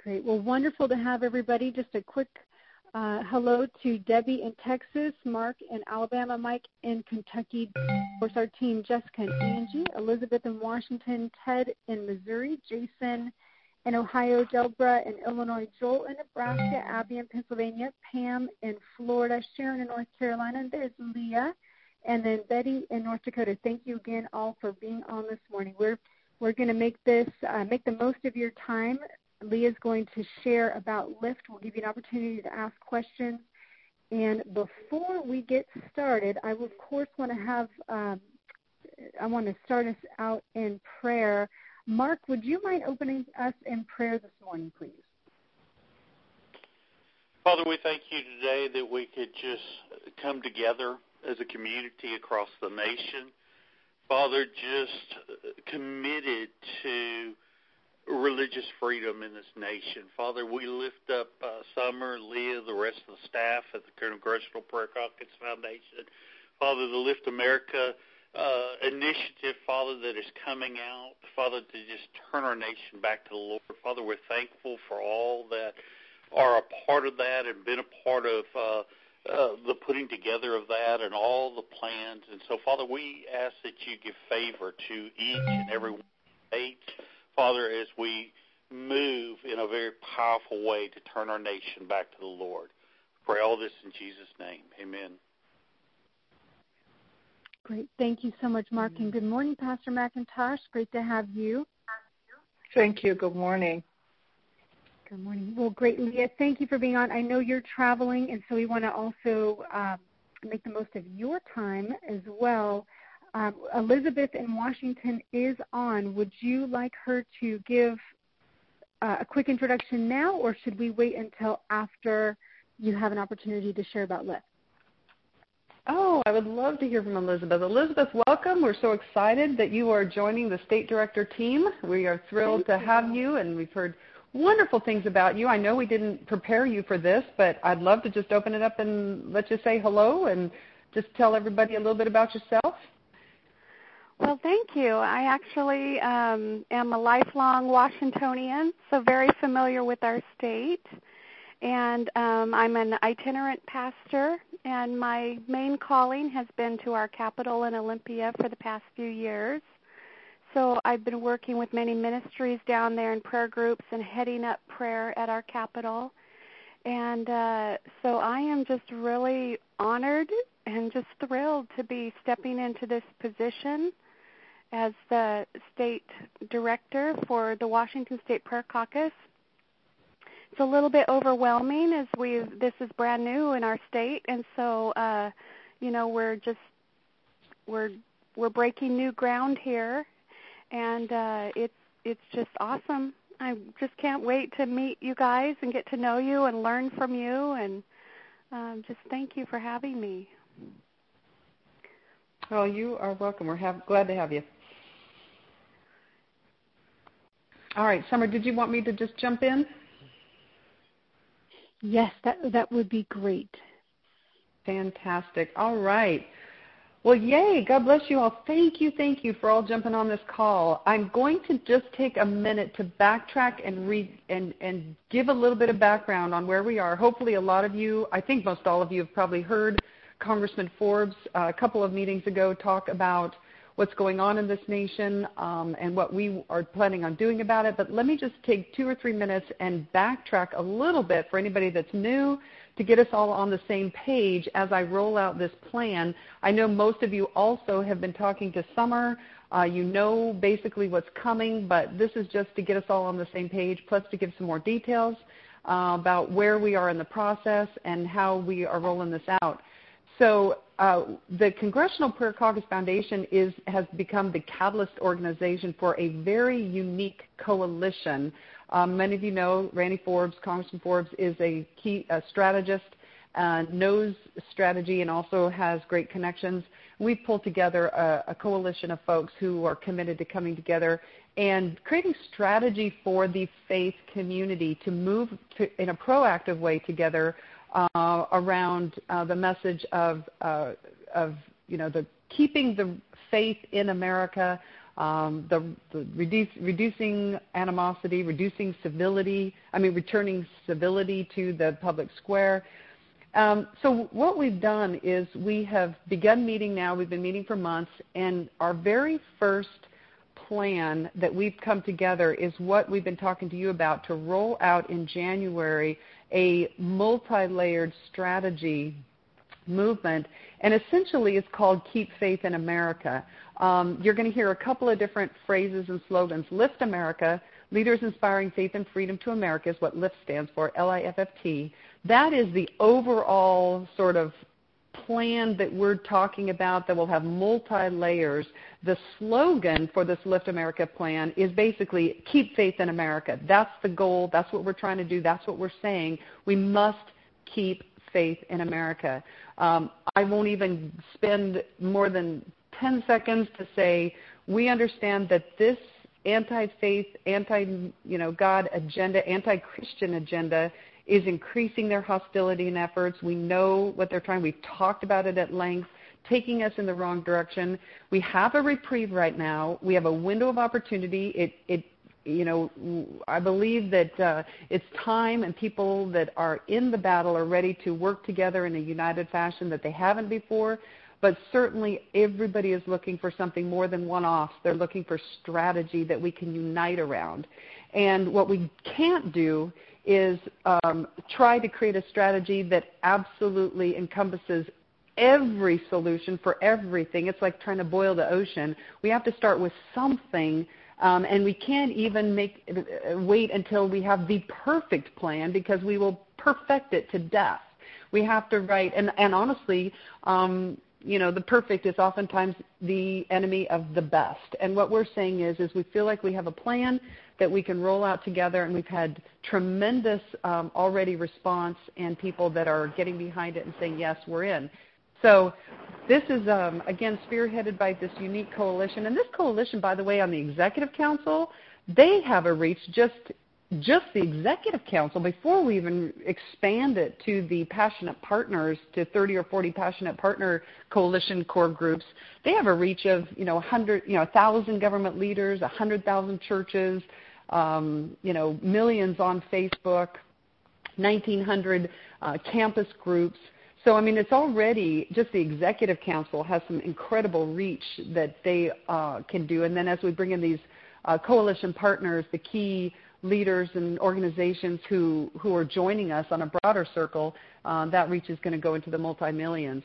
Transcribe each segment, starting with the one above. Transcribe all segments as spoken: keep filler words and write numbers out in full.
Great. Well, wonderful to have everybody. Just a quick uh, hello to Debbie in Texas, Mark in Alabama, Mike in Kentucky, of course, our team, Jessica and Angie, Elizabeth in Washington, Ted in Missouri, Jason in Ohio, Deborah in Illinois, Joel in Nebraska, Abby in Pennsylvania, Pam in Florida, Sharon in North Carolina, and there's Leah, and then Betty in North Dakota. Thank you again all for being on this morning. We're we're going to make this uh, make the most of your time. Leah's going to share about Lift. We'll give you an opportunity to ask questions. And before we get started, I will, of course, want to have um, I want to start us out in prayer. Mark, would you mind opening us in prayer this morning, please? Father, we thank you today that we could just come together as a community across the nation. Father, just committed to religious freedom in this nation. Father, we lift up uh, Summer, Leah, the rest of the staff at the Congressional Prayer Caucus Foundation. Father, the Lift America Uh, initiative, Father, that is coming out, Father, to just turn our nation back to the Lord. Father, we're thankful for all that are a part of that and been a part of uh, uh, the putting together of that and all the plans. And so, Father, we ask that you give favor to each and every one of the states, Father, as we move in a very powerful way to turn our nation back to the Lord. Pray all this in Jesus' name. Amen. Great. Thank you so much, Mark. And good morning, Pastor McIntosh. Great to have you. Thank you. Good morning. Good morning. Well, great, Leah. Thank you for being on. I know you're traveling, and so we want to also um, make the most of your time as well. Um, Elizabeth in Washington is on. Would you like her to give uh, a quick introduction now, or should we wait until after you have an opportunity to share about Lyft? Oh, I would love to hear from Elizabeth. Elizabeth, welcome. We're so excited that you are joining the State Director team. We are thrilled Thank to you. have you, and we've heard wonderful things about you. I know we didn't prepare you for this, but I'd love to just open it up and let you say hello and just tell everybody a little bit about yourself. Well, thank you. I actually um, am a lifelong Washingtonian, so very familiar with our state. And um, I'm an itinerant pastor, and my main calling has been to our capital in Olympia for the past few years. So I've been working with many ministries down there in prayer groups and heading up prayer at our capital. And uh, so I am just really honored and just thrilled to be stepping into this position as the state director for the Washington State Prayer Caucus. It's a little bit overwhelming as we this is brand new in our state, and so uh, you know we're just we're we're breaking new ground here, and uh, it's it's just awesome. I just can't wait to meet you guys and get to know you and learn from you, and um, just thank you for having me. Well, you are welcome. We're have, glad to have you. All right, Summer, did you want me to just jump in? Yes, that that would be great. Fantastic. All right. Well, yay. God bless you all. Thank you, thank you for all jumping on this call. I'm going to just take a minute to backtrack and read and, and give a little bit of background on where we are. Hopefully a lot of you, I think most all of you have probably heard Congressman Forbes uh, a couple of meetings ago talk about what's going on in this nation um, and what we are planning on doing about it. But let me just take two or three minutes and backtrack a little bit for anybody that's new to get us all on the same page as I roll out this plan. I know most of you also have been talking to Summer. Uh, you know basically what's coming, but this is just to get us all on the same page, plus to give some more details uh, about where we are in the process and how we are rolling this out. So uh, the Congressional Prayer Caucus Foundation is, has become the catalyst organization for a very unique coalition. Um, many of you know Randy Forbes, Congressman Forbes, is a key a strategist, uh, knows strategy, and also has great connections. We've pulled together a, a coalition of folks who are committed to coming together and creating strategy for the faith community to move to, in a proactive way together Uh, around uh, the message of, uh, of, you know, the keeping the faith in America, um, the, the reduce, reducing animosity, reducing civility, I mean returning civility to the public square. Um, so what we've done is we have begun meeting now. We've been meeting for months, and our very first plan that we've come together is what we've been talking to you about, to roll out in January a multi-layered strategy movement, and essentially it's called Keep Faith in America. Um, you're going to hear a couple of different phrases and slogans. Lift America, Leaders Inspiring Faith and Freedom to America is what LIFT stands for, L I F F T. That is the overall sort of plan that we're talking about that will have multi-layers. The slogan for this Lift America plan is basically Keep Faith in America. That's the goal. That's what we're trying to do. That's what we're saying. We must keep faith in America. Um, I won't even spend more than ten seconds to say we understand that this anti-faith, anti-God agenda, anti-Christian agenda is increasing their hostility and efforts. We know what they're trying. We've talked about it at length, taking us in the wrong direction. We have a reprieve right now. We have a window of opportunity. It, it you know, I believe that uh, it's time, and people that are in the battle are ready to work together in a united fashion that they haven't before. But certainly everybody is looking for something more than one-offs. They're looking for strategy that we can unite around. And what we can't do is um, try to create a strategy that absolutely encompasses every solution for everything. It's like trying to boil the ocean. We have to start with something, um, and we can't even make uh, wait until we have the perfect plan, because we will perfect it to death. We have to write, and, and honestly, um, you know, the perfect is oftentimes the enemy of the best. And what we're saying is, is we feel like we have a plan that we can roll out together, and we've had tremendous um, already response and people that are getting behind it and saying, yes, we're in. So this is, um, again, spearheaded by this unique coalition. And this coalition, by the way, on the Executive Council, they have a reach, just just the Executive Council, before we even expand it to the passionate partners, to thirty or forty passionate partner coalition core groups. They have a reach of, you know, one hundred, you know, one thousand government leaders, one hundred thousand churches, um, you know, millions on Facebook, nineteen hundred uh, campus groups. So, I mean, it's already, just the Executive Council has some incredible reach that they uh, can do. And then as we bring in these uh, coalition partners, the key leaders and organizations who, who are joining us on a broader circle, uh, that reach is going to go into the multi-millions.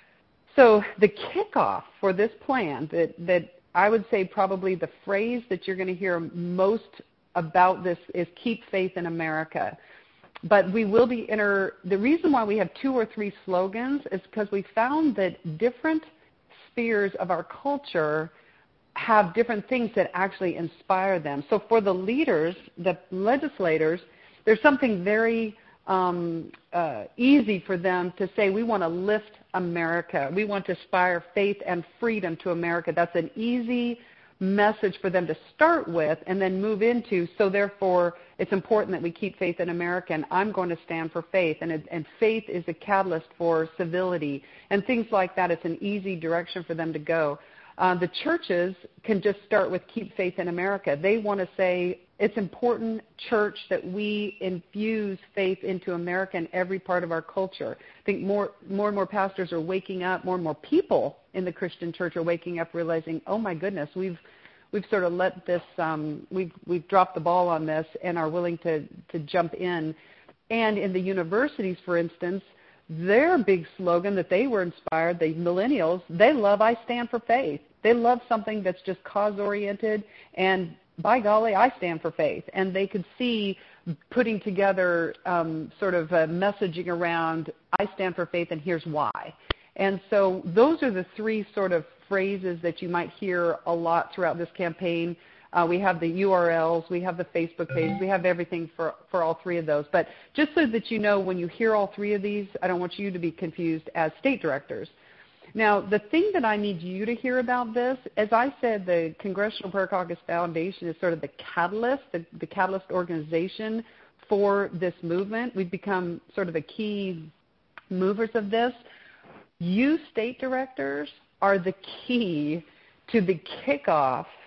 So the kickoff for this plan, that, that I would say probably the phrase that you're going to hear most about this is Keep Faith in America. But we will be inter, the reason why we have two or three slogans is because we found that different spheres of our culture have different things that actually inspire them. So for the leaders, the legislators, there's something very um, uh, easy for them to say, we want to lift America. We want to inspire faith and freedom to America. That's an easy message for them to start with and then move into. So therefore, it's important that we keep faith in America, and I'm going to stand for faith. And, it, and faith is a catalyst for civility and things like that. It's an easy direction for them to go. Uh, the churches can just start with Keep Faith in America. They want to say it's important, church, that we infuse faith into America in every part of our culture. I think more, more and more pastors are waking up, more and more people in the Christian church are waking up, realizing, oh my goodness, we've we've sort of let this, um, we've we've dropped the ball on this, and are willing to to jump in. And in the universities, for instance, their big slogan that they were inspired, the millennials, they love I Stand for Faith. They love something that's just cause-oriented, and by golly, I stand for faith. And they could see putting together um, sort of a messaging around I stand for faith and here's why. And so those are the three sort of phrases that you might hear a lot throughout this campaign. Uh, we have the U R Ls, we have the Facebook page, we have everything for, for all three of those. But just so that you know, when you hear all three of these, I don't want you to be confused as state directors. Now, the thing that I need you to hear about this, as I said, the Congressional Prayer Caucus Foundation is sort of the catalyst, the, the catalyst organization for this movement. We've become sort of the key movers of this. You state directors are the key to the kickoff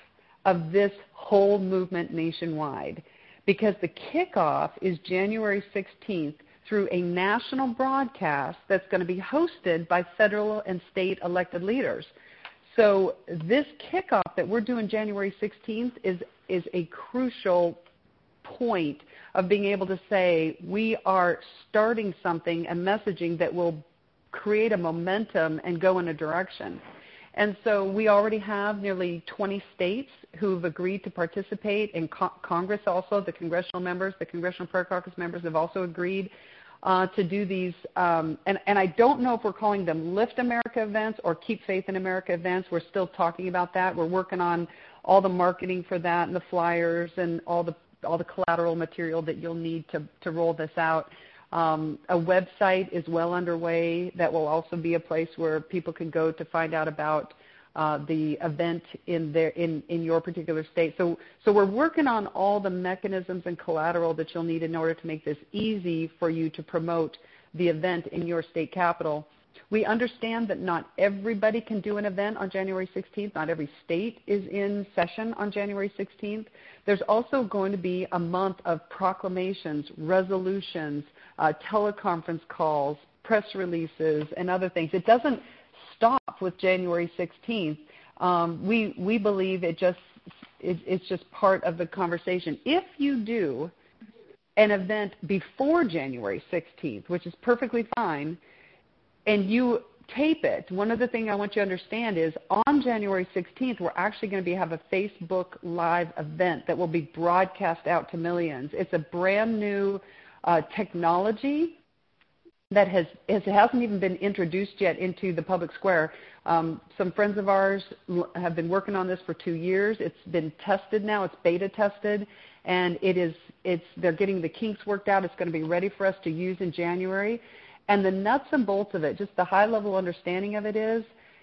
of this whole movement nationwide, because the kickoff is January sixteenth through a national broadcast that's going to be hosted by federal and state elected leaders. So this kickoff that we're doing January sixteenth is, is a crucial point of being able to say we are starting something, a messaging that will create a momentum and go in a direction. And so we already have nearly twenty states who've agreed to participate, and co- Congress also, the congressional members, the Congressional Prayer Caucus members have also agreed uh, to do these. Um, and, and I don't know if we're calling them Lift America events or Keep Faith in America events. We're still talking about that. We're working on all the marketing for that and the flyers and all the all the collateral material that you'll need to, to roll this out. Um, a website is well underway that will also be a place where people can go to find out about uh, the event in their in, in your particular state. So so we're working on all the mechanisms and collateral that you'll need in order to make this easy for you to promote the event in your state capital. We understand that not everybody can do an event on January sixteenth. Not every state is in session on January sixteenth. There's also going to be a month of proclamations, resolutions, uh, teleconference calls, press releases, and other things. It doesn't stop with January sixteenth. Um, we we believe it just it, it's just part of the conversation. If you do an event before January sixteenth, which is perfectly fine, and you tape it, one other thing I want you to understand is on January sixteenth, we're actually going to be, have a Facebook Live event that will be broadcast out to millions. It's a brand new uh, technology that has, it hasn't even been introduced yet into the public square. Um, some friends of ours have been working on this for two years. It's been tested now. It's beta tested, and it is, it's, they're getting the kinks worked out. It's going to be ready for us to use in January. And the nuts and bolts of it, just the high-level understanding of it is,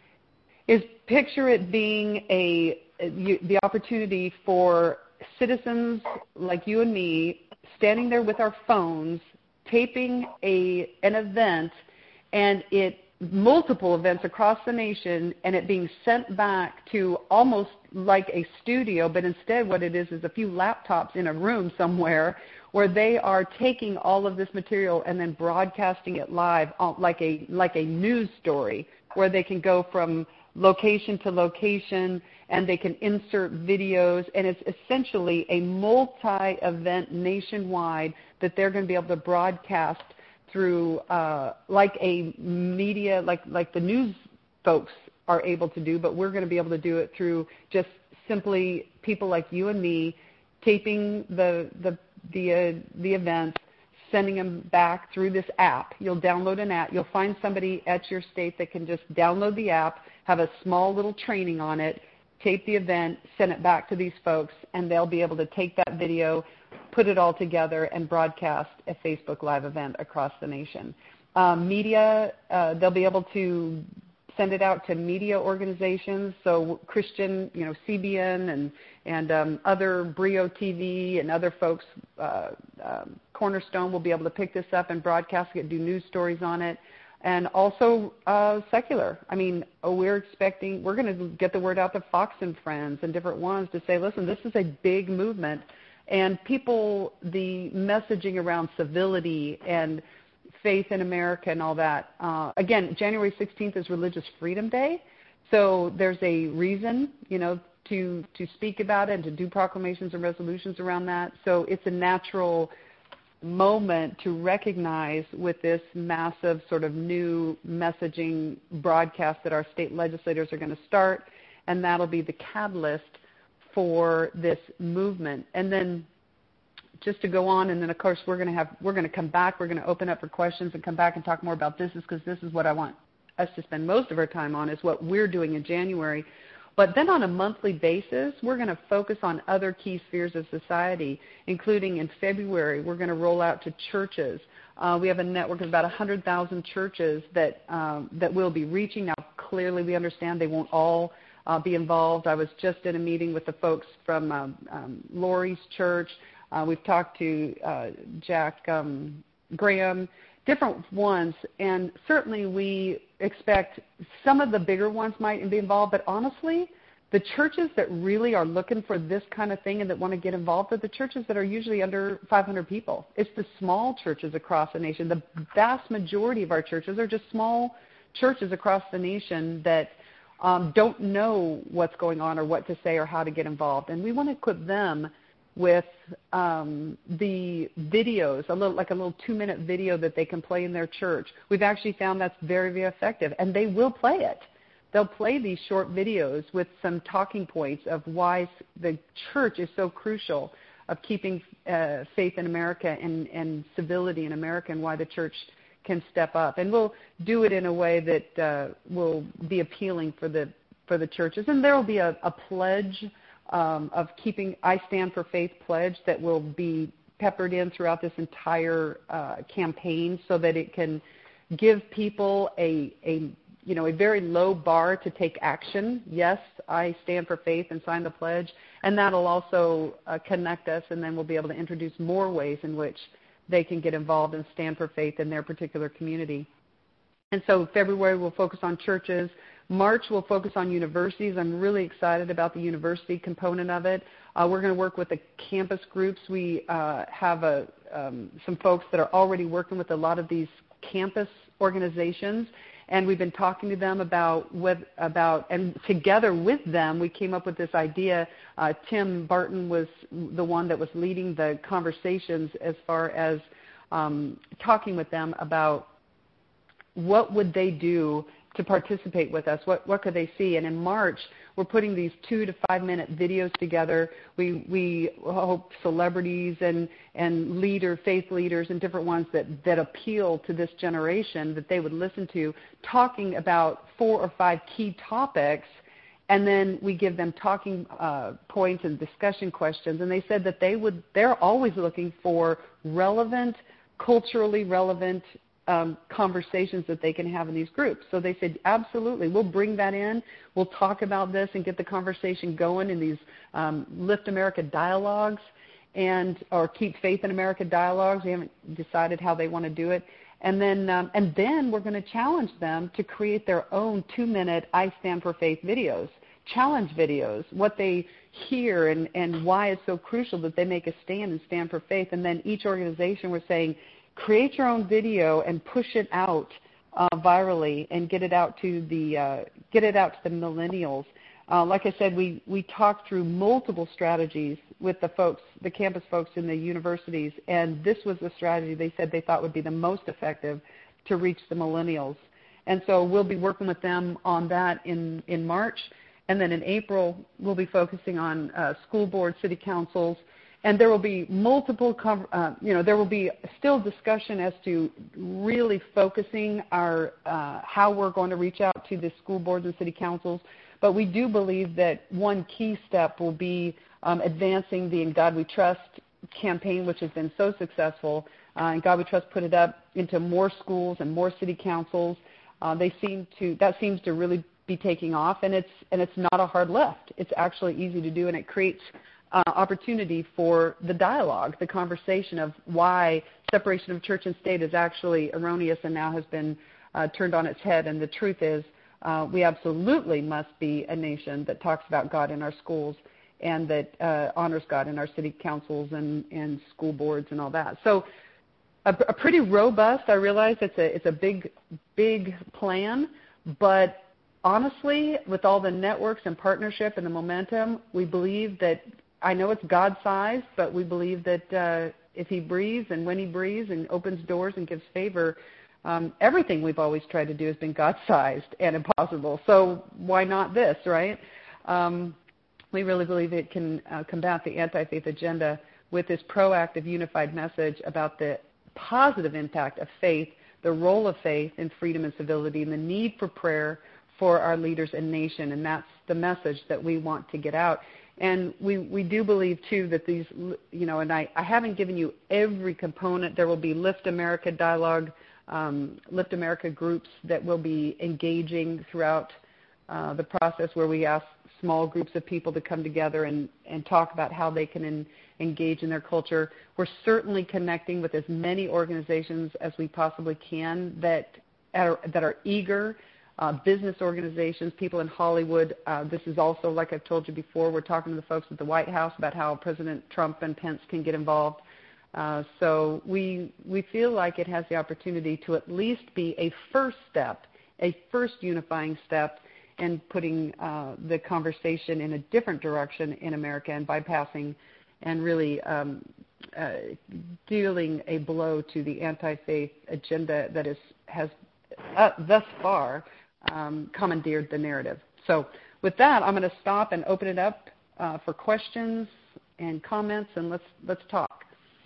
is picture it being a the opportunity for citizens like you and me standing there with our phones, taping a an event, and it multiple events across the nation, and it being sent back to almost like a studio, but instead what it is is a few laptops in a room somewhere where they are taking all of this material and then broadcasting it live like a like a news story, where they can go from location to location and they can insert videos, and it's essentially a multi-event nationwide that they're going to be able to broadcast through uh, like a media, like like the news folks are able to do, but we're going to be able to do it through just simply people like you and me taping the the the uh, the events, sending them back through this app. You'll download an app. You'll find somebody at your state that can just download the app, have a small little training on it, tape the event, send it back to these folks, and they'll be able to take that video, put it all together, and broadcast a Facebook Live event across the nation. Um, media, uh, they'll be able to send it out to media organizations, so Christian, you know, C B N and and um, other Brio T V and other folks, uh, um, Cornerstone will be able to pick this up and broadcast it, do news stories on it, and also uh, secular. I mean, oh, we're expecting, we're going to get the word out to Fox and Friends and different ones to say, listen, this is a big movement, and people, the messaging around civility and faith in America and all that. Uh, again, January sixteenth is Religious Freedom Day, so there's a reason, you know, to to speak about it and to do proclamations and resolutions around that. So it's a natural moment to recognize with this massive sort of new messaging broadcast that our state legislators are going to start, and that'll be the catalyst for this movement. And then just to go on, and then of course we're going to have we're going to come back. We're going to open up for questions and come back and talk more about this, because this is what I want us to spend most of our time on, is what we're doing in January. But then on a monthly basis, we're going to focus on other key spheres of society, including in February, we're going to roll out to churches. Uh, we have a network of about one hundred thousand churches that um, that we'll be reaching. Now, clearly we understand they won't all uh, be involved. I was just in a meeting with the folks from um, um, Lori's church. Uh, we've talked to uh, Jack um, Graham, different ones, and certainly we expect some of the bigger ones might be involved, but honestly, the churches that really are looking for this kind of thing and that want to get involved are the churches that are usually under five hundred people. It's the small churches across the nation. The vast majority of our churches are just small churches across the nation that um, don't know what's going on or what to say or how to get involved. And we want to equip them with um, the videos, a little like a little two-minute video that they can play in their church. We've actually found that's very, very effective, and they will play it. They'll play these short videos with some talking points of why the church is so crucial of keeping uh, faith in America and, and civility in America, and why the church can step up. And we'll do it in a way that uh, will be appealing for the for the churches. And there will be a, a pledge um, of keeping I Stand for Faith pledge that will be peppered in throughout this entire uh, campaign, so that it can give people a a you know, a very low bar to take action. Yes, I stand for faith and sign the pledge. And that'll also uh, connect us, and then we'll be able to introduce more ways in which they can get involved and stand for faith in their particular community. And so February we'll focus on churches. March we'll focus on universities. I'm really excited about the university component of it. Uh, we're going to work with the campus groups. We uh, have a, um, some folks that are already working with a lot of these campus organizations, and we've been talking to them about, with, about and together with them, we came up with this idea. Uh, Tim Barton was the one that was leading the conversations as far as um, talking with them about what would they do to participate with us, what, what could they see. And in March, we're putting these two to five minute videos together. We, we hope celebrities and, and leader, faith leaders and different ones that, that appeal to this generation that they would listen to, talking about four or five key topics, and then we give them talking uh, points and discussion questions. And they said that they would, they're always looking for relevant, culturally relevant Um, conversations that they can have in these groups. So they said, absolutely, we'll bring that in. We'll talk about this and get the conversation going in these um, Lift America dialogues, and or Keep Faith in America dialogues. We haven't decided how they want to do it. And then, um, and then we're going to challenge them to create their own two-minute I Stand for Faith videos, challenge videos, what they hear and, and why it's so crucial that they make a stand and stand for faith. And then each organization, we're saying, create your own video and push it out uh, virally and get it out to the uh, get it out to the millennials. Uh, like I said, we we talked through multiple strategies with the folks, the campus folks in the universities, and this was the strategy they said they thought would be the most effective to reach the millennials. And so we'll be working with them on that in in March, and then in April we'll be focusing on uh, school boards, city councils. And there will be multiple, uh, you know, there will be still discussion as to really focusing our, uh, how we're going to reach out to the school boards and city councils. But we do believe that one key step will be um, advancing the In God We Trust campaign, which has been so successful. Uh, In God We Trust put it up into more schools and more city councils. Uh, they seem to, that seems to really be taking off, and it's, and it's not a hard lift. It's actually easy to do, and it creates Uh, opportunity for the dialogue, the conversation of why separation of church and state is actually erroneous and now has been uh, turned on its head. And the truth is uh, we absolutely must be a nation that talks about God in our schools and that uh, honors God in our city councils and, and school boards and all that. So a, a pretty robust, I realize it's a, it's a big, big plan, but honestly, with all the networks and partnership and the momentum, we believe that I know it's God-sized, but we believe that uh, if he breathes and when he breathes and opens doors and gives favor, um, everything we've always tried to do has been God-sized and impossible. So why not this, right? Um, we really believe it can uh, combat the anti-faith agenda with this proactive, unified message about the positive impact of faith, the role of faith in freedom and civility, and the need for prayer for our leaders and nation. And that's the message that we want to get out. And we, we do believe, too, that these, you know, and I, I haven't given you every component. There will be Lift America dialogue, um, Lift America groups that will be engaging throughout uh, the process, where we ask small groups of people to come together and, and talk about how they can in, engage in their culture. We're certainly connecting with as many organizations as we possibly can that are, that are eager uh, business organizations, people in Hollywood. Uh, this is also, like I've told you before, we're talking to the folks at the White House about how President Trump and Pence can get involved. Uh, so we we feel like it has the opportunity to at least be a first step, a first unifying step in putting uh, the conversation in a different direction in America and bypassing and really um, uh, dealing a blow to the anti-faith agenda that is has uh, thus far um, commandeered the narrative. So with that, I'm going to stop and open it up uh, for questions and comments, and let's let's talk.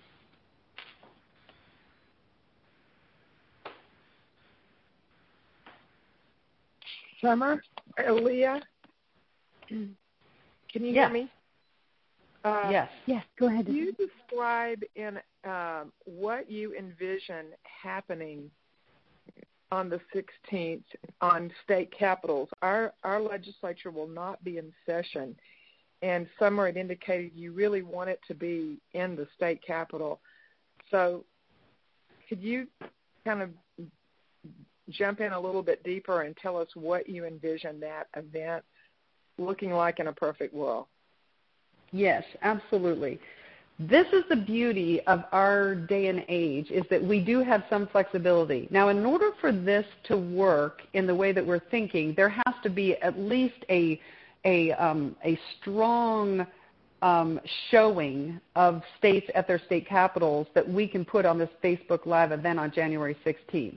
Summer, Aaliyah, can you yes. hear me? Uh, yes. Yes, go ahead. Can you describe in um, what you envision happening on the sixteenth on state capitals? Our our legislature will not be in session, and Summer had indicated you really want it to be in the state capitol. So could you kind of jump in a little bit deeper and tell us what you envision that event looking like in a perfect world? Yes, absolutely. This is the beauty of our day and age, is that we do have some flexibility. Now, in order for this to work in the way that we're thinking, there has to be at least a a, um, a strong um, showing of states at their state capitals that we can put on this Facebook Live event on January sixteenth.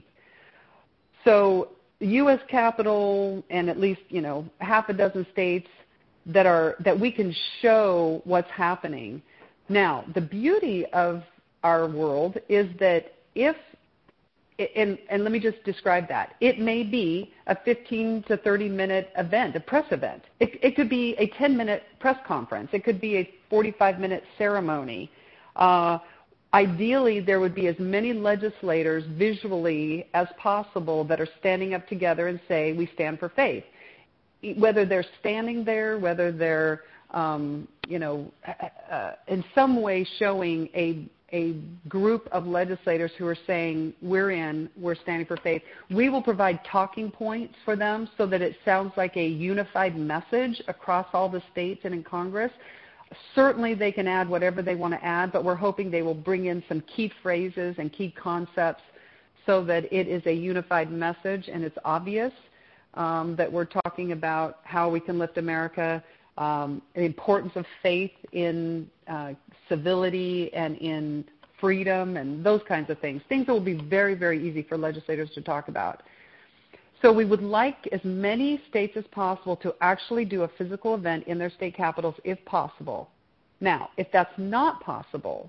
So U S Capitol and at least, you know, half a dozen states that are that we can show what's happening. Now, the beauty of our world is that if, and, and let me just describe that, it may be a fifteen to thirty minute event, a press event. It, it could be a ten minute press conference. It could be a forty-five minute ceremony. Uh, Ideally, there would be as many legislators visually as possible that are standing up together and say, we stand for faith. Whether they're standing there, whether they're, um, you know, uh, in some way showing a, a group of legislators who are saying, we're in, we're standing for faith. We will provide talking points for them so that it sounds like a unified message across all the states and in Congress. Certainly they can add whatever they want to add, but we're hoping they will bring in some key phrases and key concepts so that it is a unified message and it's obvious um, that we're talking about how we can lift America, um, the importance of faith in uh, civility and in freedom and those kinds of things, things that will be very, very easy for legislators to talk about. So we would like as many states as possible to actually do a physical event in their state capitals if possible. Now, if that's not possible,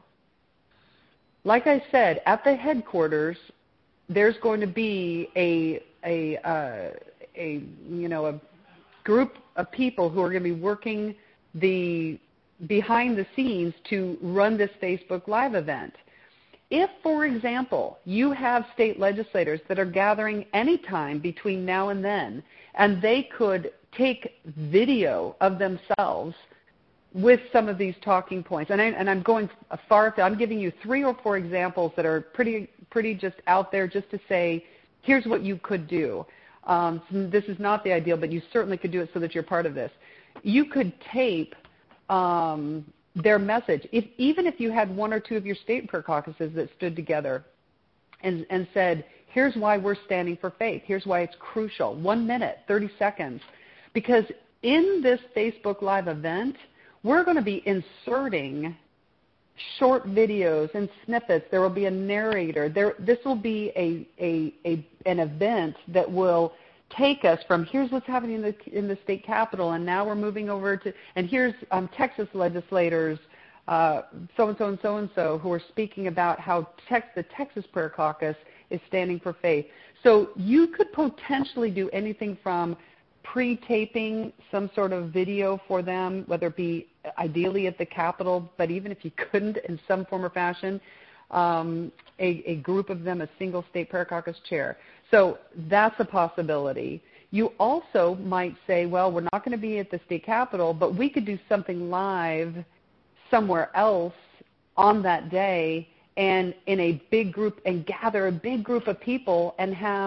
like I said, at the headquarters, there's going to be a, a, uh, a you know, a group of people who are going to be working the behind the scenes to run this Facebook Live event. If, for example, you have state legislators that are gathering any time between now and then, and they could take video of themselves with some of these talking points, and, I, and I'm going far, I'm giving you three or four examples that are pretty, pretty just out there just to say, here's what you could do. Um, this is not the ideal, but you certainly could do it so that you're part of this. You could tape um, their message. If, even if you had one or two of your state prayer caucuses that stood together and, and said, here's why we're standing for faith. Here's why it's crucial. One minute, thirty seconds. Because in this Facebook Live event, we're going to be inserting short videos and snippets. There will be a narrator. There, this will be a, a, a, an event that will take us from here's what's happening in the, in the state capitol, and now we're moving over to, and here's um, Texas legislators, uh, so-and-so and so-and-so, who are speaking about how tex, the Texas Prayer Caucus is standing for faith. So you could potentially do anything from pre-taping some sort of video for them, whether it be ideally at the Capitol, but even if you couldn't in some form or fashion, um, a, a group of them, a single state prayer caucus chair. So that's a possibility. You also might say, well, we're not going to be at the state Capitol, but we could do something live somewhere else on that day and in a big group and gather a big group of people and have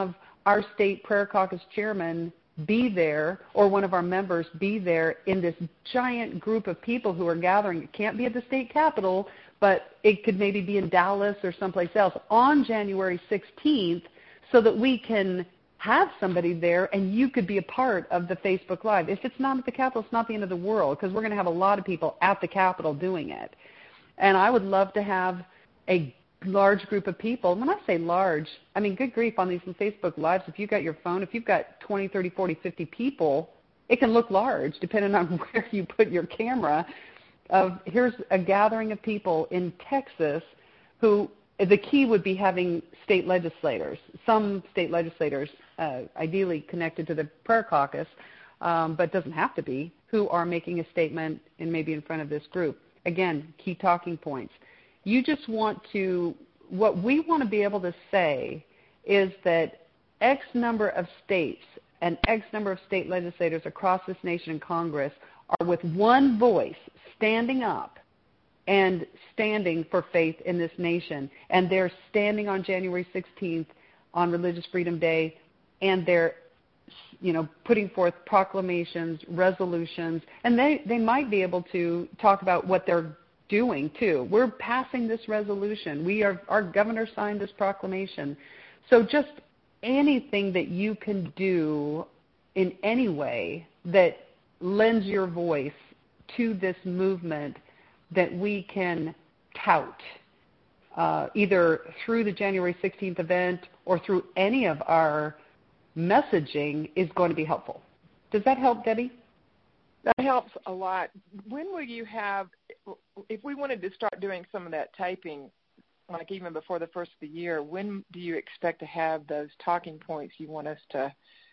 our state prayer caucus chairman be there, or one of our members be there in this giant group of people who are gathering. It can't be at the state capitol, but it could maybe be in Dallas or someplace else on January sixteenth, so that we can have somebody there and you could be a part of the Facebook Live. If it's not at the Capitol, it's not the end of the world, because we're going to have a lot of people at the Capitol doing it. And I would love to have a large group of people. When I say large, I mean, good grief, on these Facebook Lives, if you've got your phone, if you've got twenty, thirty, forty, fifty people, it can look large depending on where you put your camera. Of here's a gathering of people in Texas who, the key would be having state legislators, some state legislators, uh, ideally connected to the prayer caucus, um, but doesn't have to be, who are making a statement and maybe in front of this group. Again, key talking points. You just want to, what we want to be able to say is that X number of states and X number of state legislators across this nation and Congress are with one voice standing up and standing for faith in this nation. And they're standing on January sixteenth on Religious Freedom Day, and they're, you know, putting forth proclamations, resolutions, and they, they might be able to talk about what they're doing too. We're passing this resolution. We are, our governor signed this proclamation. So just anything that you can do in any way that lends your voice to this movement that we can tout, uh, either through the January sixteenth event or through any of our messaging, is going to be helpful. Does that help, Debbie? That helps a lot. When will you have, if we wanted to start doing some of that typing, like even before the first of the year, when do you expect to have those talking points you want us to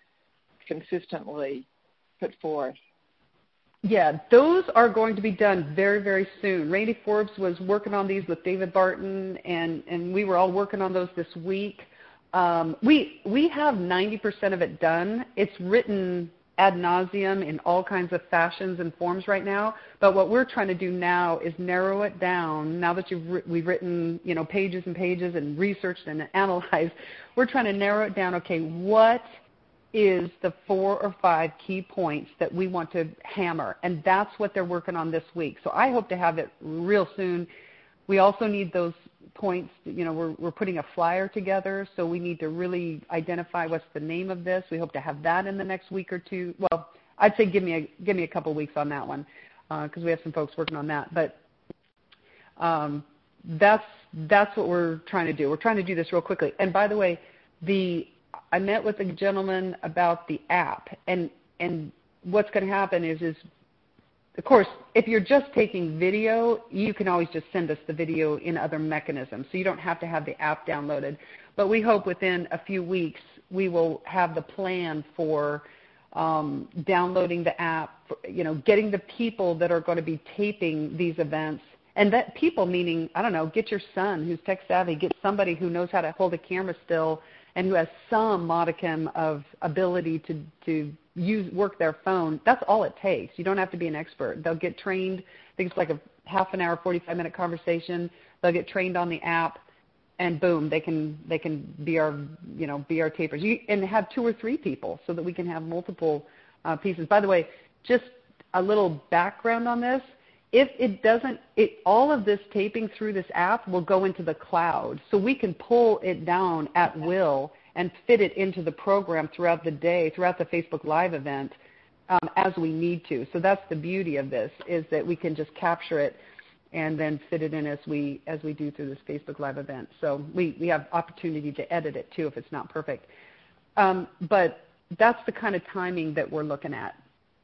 consistently put forth? Yeah, those are going to be done very, very soon. Randy Forbes was working on these with David Barton, and, and we were all working on those this week. Um, we we have ninety percent of it done. It's written ad nauseum in all kinds of fashions and forms right now. But what we're trying to do now is narrow it down. Now that you've we've written, you know, pages and pages and researched and analyzed, we're trying to narrow it down. Okay, what is the four or five key points that we want to hammer? And that's what they're working on this week. So I hope to have it real soon. We also need those points. You know, we're, we're putting a flyer together, so we need to really identify what's the name of this. We hope to have that in the next week or two. Well, I'd say give me a, give me a couple weeks on that one, because uh, we have some folks working on that. But um, that's, that's what we're trying to do. We're trying to do this real quickly. And by the way, the I met with a gentleman about the app, and and what's going to happen is, is, of course, if you're just taking video, you can always just send us the video in other mechanisms, so you don't have to have the app downloaded. But we hope within a few weeks we will have the plan for um, downloading the app, for, you know, getting the people that are going to be taping these events. And that people meaning, I don't know, get your son who's tech savvy, get somebody who knows how to hold a camera still and who has some modicum of ability to, to use work their phone. That's all it takes. You don't have to be an expert. They'll get trained. I think it's like a half an hour, forty-five minute conversation. They'll get trained on the app, and boom, they can they can be our you know be our tapers. You, and have two or three people so that we can have multiple uh, pieces. By the way, just a little background on this. If it doesn't, it, all of this taping through this app will go into the cloud, so we can pull it down at will and fit it into the program throughout the day, throughout the Facebook Live event, um, as we need to. So that's the beauty of this, is that we can just capture it and then fit it in as we as we do through this Facebook Live event. So we, we have opportunity to edit it too if it's not perfect. Um, but that's the kind of timing that we're looking at.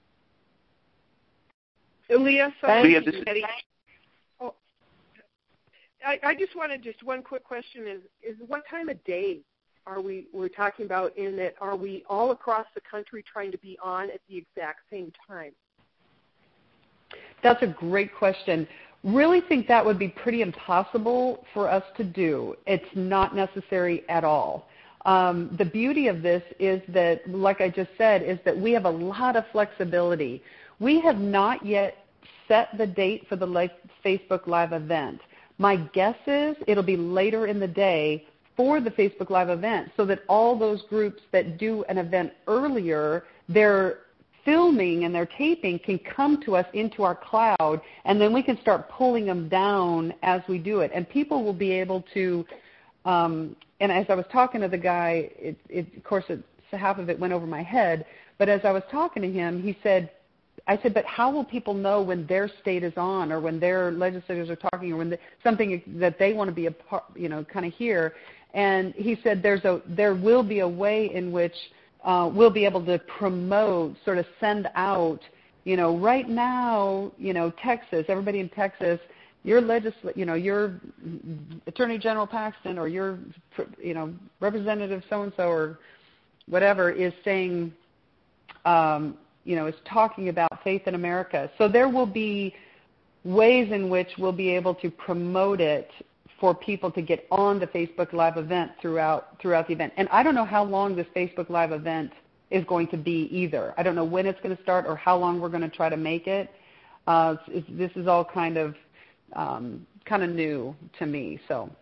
Leah, so Leah, this Eddie, oh, I, I just wanted just one quick question: is is what time of day are we we're talking about? In that, are we all across the country trying to be on at the exact same time? That's a great question. Really think that would be pretty impossible for us to do. It's not necessary at all. Um, the beauty of this is that, like I just said, is that we have a lot of flexibility. We have not yet set the date for the Facebook Live event. My guess is it'll be later in the day for the Facebook Live event, so that all those groups that do an event earlier, they're filming and their taping can come to us into our cloud, and then we can start pulling them down as we do it. And people will be able to, um, and as I was talking to the guy, it, it, of course, it, half of it went over my head, but as I was talking to him, he said, I said, but how will people know when their state is on, or when their legislators are talking, or when the, something that they want to be a part, you know, kind of hear? And he said, there's a, there will be a way in which uh, we'll be able to promote, sort of send out, you know, right now, you know, Texas, everybody in Texas, your legisl, you know, your Attorney General Paxton, or your, you know, Representative so-and-so, or whatever, is saying, um, you know, is talking about faith in America. So there will be ways in which we'll be able to promote it for people to get on the Facebook Live event throughout throughout the event. And I don't know how long this Facebook Live event is going to be either. I don't know when it's going to start or how long we're going to try to make it. Uh, it's, it's, this is all kind of um, kind of new to me. So,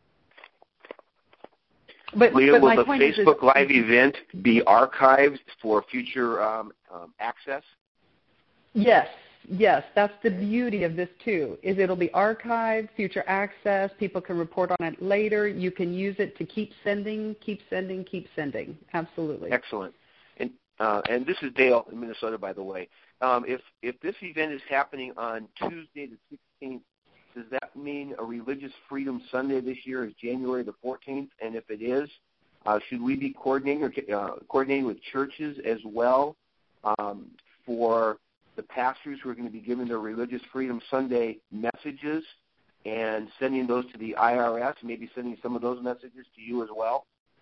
but, Leah, but will my the point Facebook is, Live event be archived for future um, um, access? Yes. Yes, that's the beauty of this too, is it'll be archived, future access, people can report on it later, you can use it to keep sending, keep sending, keep sending. Absolutely. Excellent. And uh, and this is Dale in Minnesota, by the way. Um, if, if this event is happening on Tuesday the sixteenth, does that mean a Religious Freedom Sunday this year is January the fourteenth? And if it is, uh, should we be coordinating, or, uh, coordinating with churches as well um, for the pastors who are going to be giving their Religious Freedom Sunday messages and sending those to the I R S, maybe sending some of those messages to you as well?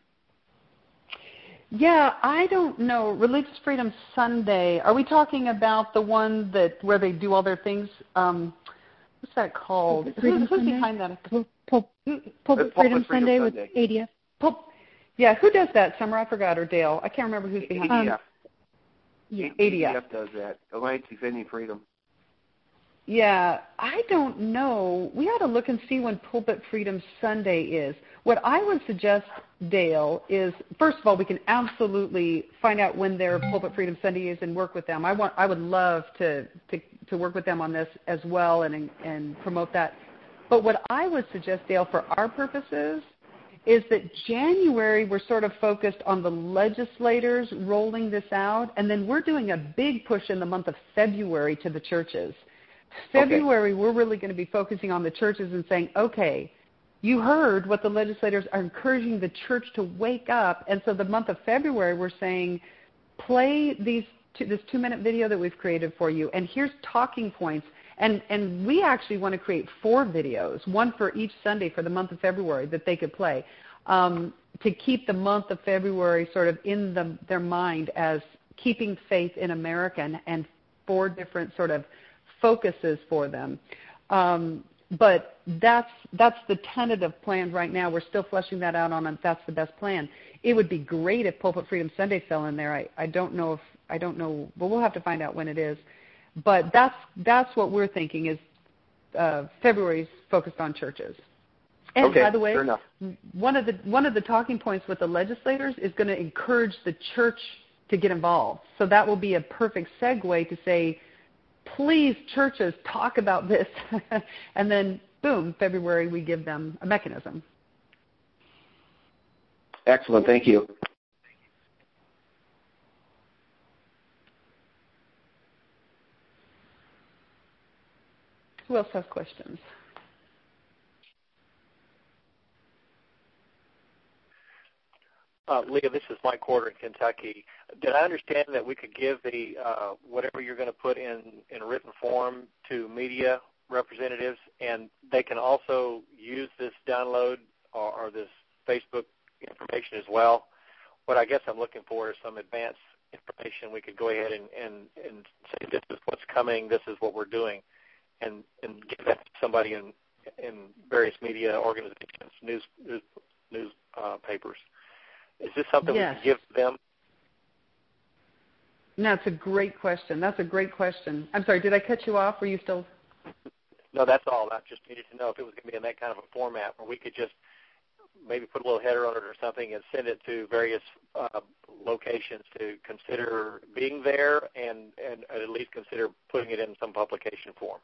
Yeah, I don't know. Religious Freedom Sunday, are we talking about the one that where they do all their things? Um, what's that called? Who, who's behind that? Pul- Pul- Pulpit Freedom, Freedom Sunday, Sunday with A D F. Pul- yeah, who does that? Summer, I forgot, or Dale? I can't remember who's behind A D F. Um, Yeah, A A D D F. F does that, Alliance Defending Freedom. Yeah, I don't know. We ought to look and see when Pulpit Freedom Sunday is. What I would suggest, Dale, is first of all, we can absolutely find out when their Pulpit Freedom Sunday is and work with them. I want, I would love to to, to work with them on this as well and and promote that. But what I would suggest, Dale, for our purposes, is that January we're sort of focused on the legislators rolling this out, and then we're doing a big push in the month of February to the churches. February, okay. We're really going to be focusing on the churches and saying, okay, you heard what the legislators are encouraging the church to wake up, and so the month of February we're saying, play these two, this two-minute video that we've created for you, and here's talking points. And and we actually want to create four videos, one for each Sunday for the month of February that they could play, um, to keep the month of February sort of in the, their mind as keeping faith in America, and, and four different sort of focuses for them. Um, but that's that's the tentative plan right now. We're still fleshing that out on if that's the best plan. It would be great if Pulpit Freedom Sunday fell in there. I, I don't know if I don't know, but we'll have to find out when it is. But that's that's what we're thinking is uh, February's focused on churches. And okay, by the way, fair enough. one of the one of the talking points with the legislators is going to encourage the church to get involved. So that will be a perfect segue to say, please, churches, talk about this. And then, boom, February we give them a mechanism. Excellent. Thank you. Who else has questions? Uh, Leah, this is Mike Corder in Kentucky. Did I understand that we could give the uh, whatever you're going to put in, in written form to media representatives, and they can also use this download or, or this Facebook information as well? What I guess I'm looking for is some advanced information. We could go ahead and, and, and say this is what's coming, this is what we're doing, and, and give that to somebody in, in various media organizations, news, news, news uh, papers. Is this something yes. we can give them? No, that's a great question. That's a great question. I'm sorry, did I cut you off? Were you still? No, that's all. I just needed to know if it was going to be in that kind of a format where we could just maybe put a little header on it or something and send it to various uh, locations to consider being there and, and at least consider putting it in some publication form.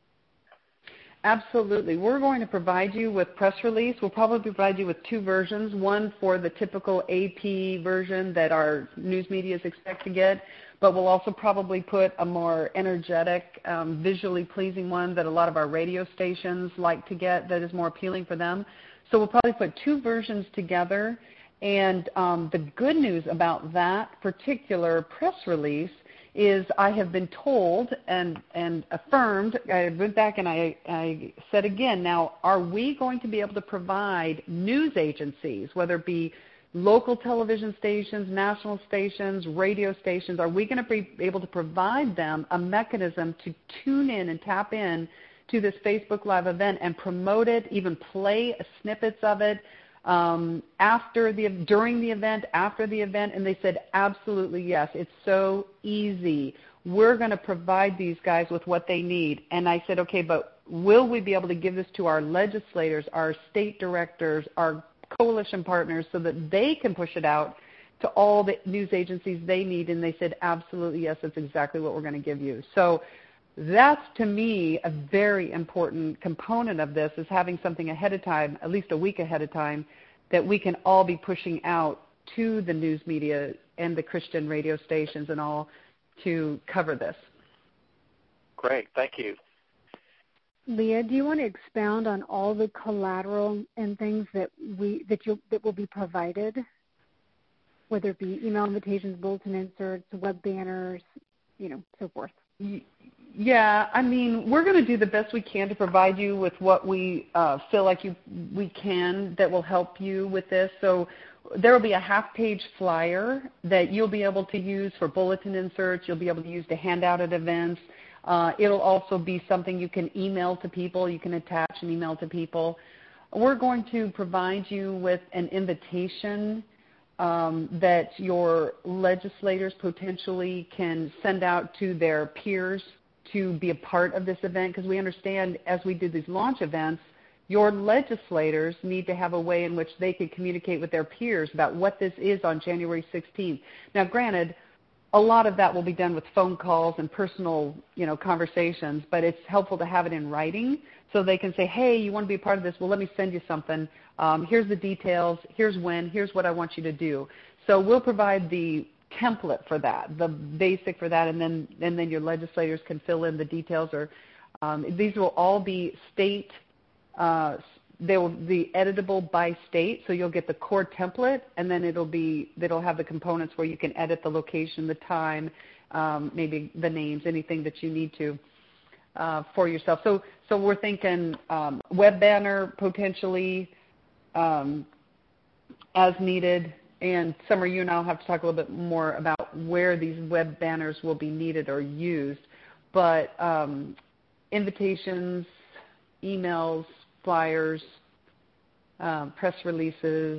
Absolutely. We're going to provide you with press release. We'll probably provide you with two versions, one for the typical A P version that our news media expect to get, but we'll also probably put a more energetic, um, visually pleasing one that a lot of our radio stations like to get that is more appealing for them. So we'll probably put two versions together, and um, the good news about that particular press release is I have been told and, and affirmed, I went back and I, I said again, now are we going to be able to provide news agencies, whether it be local television stations, national stations, radio stations, are we going to be able to provide them a mechanism to tune in and tap in to this Facebook Live event and promote it, even play snippets of it, Um, after the, during the event, after the event, and they said, absolutely yes, it's so easy. We're going to provide these guys with what they need. And I said, okay, but will we be able to give this to our legislators, our state directors, our coalition partners so that they can push it out to all the news agencies they need? And they said, absolutely yes, that's exactly what we're going to give you. So that's, to me, a very important component of this, is having something ahead of time, at least a week ahead of time, that we can all be pushing out to the news media and the Christian radio stations and all to cover this. Great. Thank you. Leah, do you want to expound on all the collateral and things that we that you that will be provided, whether it be email invitations, bulletin inserts, web banners, you know, so forth? Yeah, I mean, we're going to do the best we can to provide you with what we uh, feel like you we can that will help you with this. So there will be a half-page flyer that you'll be able to use for bulletin inserts. You'll be able to use to hand out at events. Uh, it'll also be something you can email to people. You can attach an email to people. We're going to provide you with an invitation Um, that your legislators potentially can send out to their peers to be a part of this event, because we understand as we do these launch events, your legislators need to have a way in which they can communicate with their peers about what this is on January sixteenth. Now, granted, a lot of that will be done with phone calls and personal, you know, conversations, but it's helpful to have it in writing so they can say, hey, you want to be a part of this? Well, let me send you something. Um, here's the details. Here's when. Here's what I want you to do. So we'll provide the template for that, the basic for that, and then and then your legislators can fill in the details. Or um, these will all be state. Uh, they will be editable by state, so you'll get the core template, and then it'll be it'll have the components where you can edit the location, the time, um, maybe the names, anything that you need to uh, for yourself. So so we're thinking um, web banner potentially um, as needed. And Summer, you and I will have to talk a little bit more about where these web banners will be needed or used. But um, invitations, emails, flyers, um, press releases.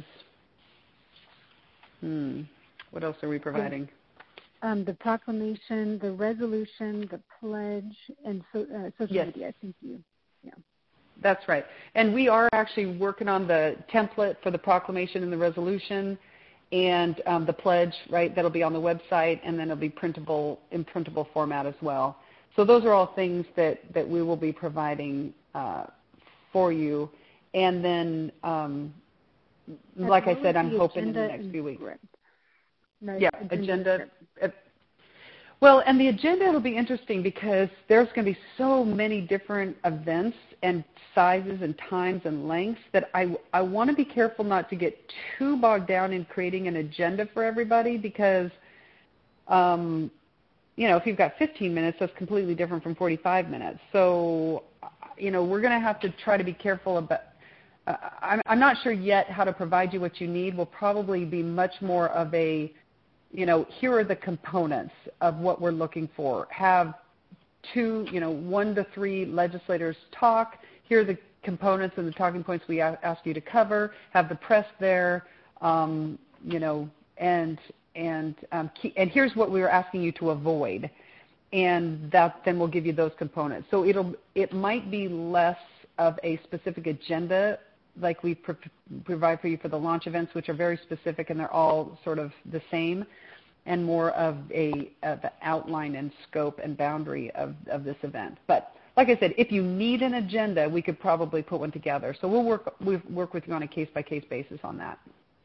Hmm. What else are we providing? Um, the proclamation, the resolution, the pledge, and so, uh, social yes. media. I think you, yeah. That's right. And we are actually working on the template for the proclamation and the resolution, and um, the pledge, right? That'll be on the website, and then it'll be printable in printable format as well. So those are all things that, that we will be providing uh, for you. And then, um, like I said, I'm hoping in the next few weeks. Right. Yeah, agenda. agenda well, and the agenda will be interesting because there's going to be so many different events and sizes and times and lengths that I, I want to be careful not to get too bogged down in creating an agenda for everybody because, um, you know, if you've got fifteen minutes, that's completely different from forty-five minutes. So, you know, we're going to have to try to be careful about uh, I'm, I'm not sure yet how to provide you what you need. Will probably be much more of a, you know, here are the components of what we're looking for. Have two, you know, one to three legislators talk. Here are the components and the talking points we ask you to cover. Have the press there, um, you know, and and um, key, and here's what we were asking you to avoid, and that then we'll give you those components. So it'll it might be less of a specific agenda like we pro- provide for you for the launch events, which are very specific and they're all sort of the same, and more of a of an outline and scope and boundary of, of this event. But like I said, if you need an agenda, we could probably put one together. So we'll work we'll work with you on a case-by-case basis on that.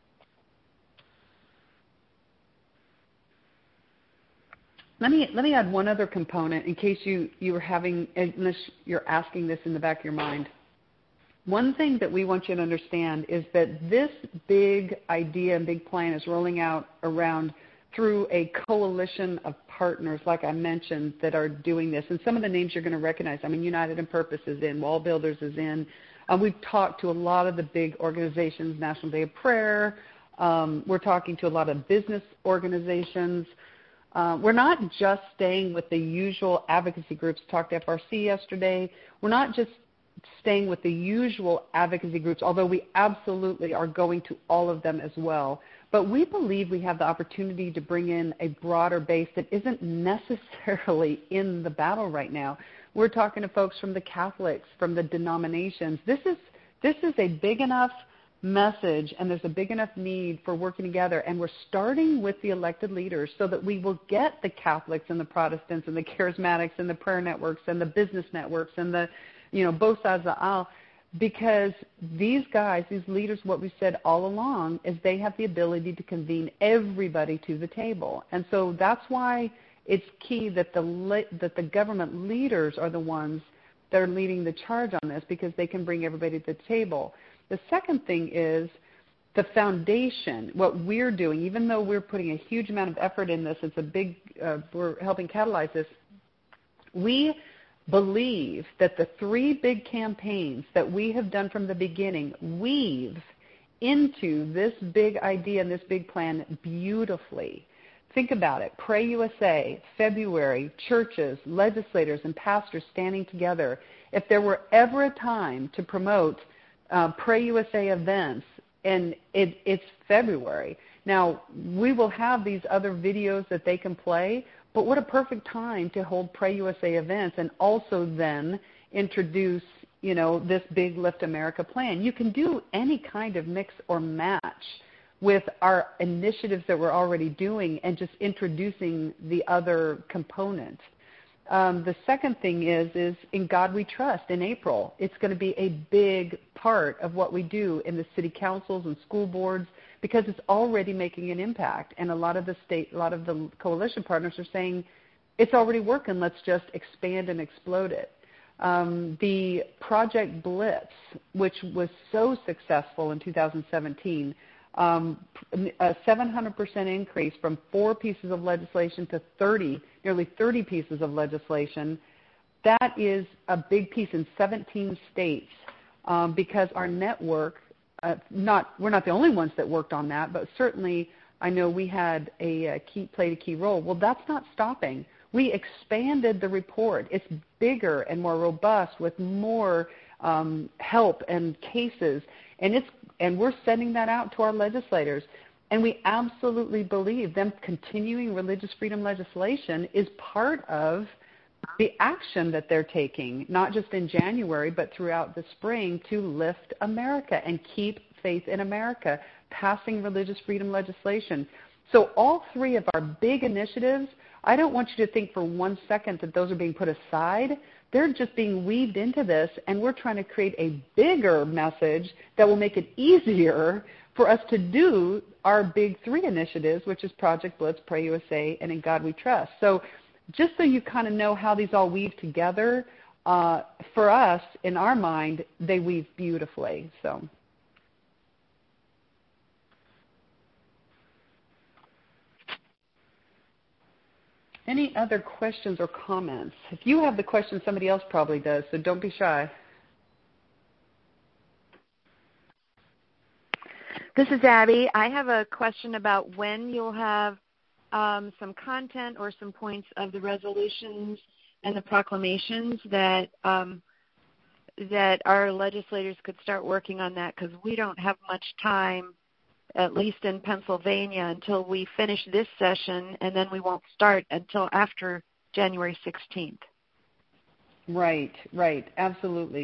Let me let me add one other component in case you, you were having, unless you're asking this in the back of your mind. One thing that we want you to understand is that this big idea and big plan is rolling out around through a coalition of partners, like I mentioned, that are doing this. And some of the names you're going to recognize. I mean, United in Purpose is in, Wall Builders is in. Um, we've talked to a lot of the big organizations, National Day of Prayer. Um, we're talking to a lot of business organizations. Uh, we're not just staying with the usual advocacy groups. Talked to F R C yesterday. We're not just staying with the usual advocacy groups, although we absolutely are going to all of them as well. But we believe we have the opportunity to bring in a broader base that isn't necessarily in the battle right now. We're talking to folks from the Catholics, from the denominations. This is this is a big enough message, and there's a big enough need for working together, and we're starting with the elected leaders so that we will get the Catholics and the Protestants and the Charismatics and the prayer networks and the business networks and the, you know, both sides of the aisle, because these guys, these leaders, what we said all along is they have the ability to convene everybody to the table. And so that's why it's key that the that the government leaders are the ones that are leading the charge on this, because they can bring everybody to the table. The second thing is the foundation, what we're doing, even though we're putting a huge amount of effort in this, it's a big, uh, we're helping catalyze this, we believe that the three big campaigns that we have done from the beginning weave into this big idea and this big plan beautifully. Think about it. Pray U S A, February, churches, legislators, and pastors standing together. If there were ever a time to promote Uh, Pray U S A events, and it, it's February. Now, we will have these other videos that they can play, but what a perfect time to hold Pray U S A events and also then introduce, you know, this big Lift America plan. You can do any kind of mix or match with our initiatives that we're already doing and just introducing the other components. Um, the second thing is, is In God We Trust in April. It's going to be a big part of what we do in the city councils and school boards, because it's already making an impact. And a lot of the state, a lot of the coalition partners are saying, it's already working, let's just expand and explode it. Um, the Project Blitz, which was so successful in two thousand seventeen, Um, a seven hundred percent increase from four pieces of legislation to thirty, nearly thirty pieces of legislation. That is a big piece in seventeen states, um, because our network, uh, not we're not the only ones that worked on that, but certainly I know we had a, a key played a key role. Well, that's not stopping. We expanded the report. It's bigger and more robust with more um, help and cases, and it's and we're sending that out to our legislators. And we absolutely believe them continuing religious freedom legislation is part of the action that they're taking, not just in January, but throughout the spring, to lift America and keep faith in America, passing religious freedom legislation. So all three of our big initiatives, I don't want you to think for one second that those are being put aside. They're just being weaved into this, and we're trying to create a bigger message that will make it easier for us to do our big three initiatives, which is Project Blitz, Pray U S A, and In God We Trust. So just so you kind of know how these all weave together, uh, for us, in our mind, they weave beautifully. So. Any other questions or comments? If you have the question, somebody else probably does, so don't be shy. This is Abby. I have a question about when you'll have um, some content or some points of the resolutions and the proclamations that um, that our legislators could start working on that, because we don't have much time, at least in Pennsylvania, until we finish this session, and then we won't start until after January sixteenth. Right, right, absolutely.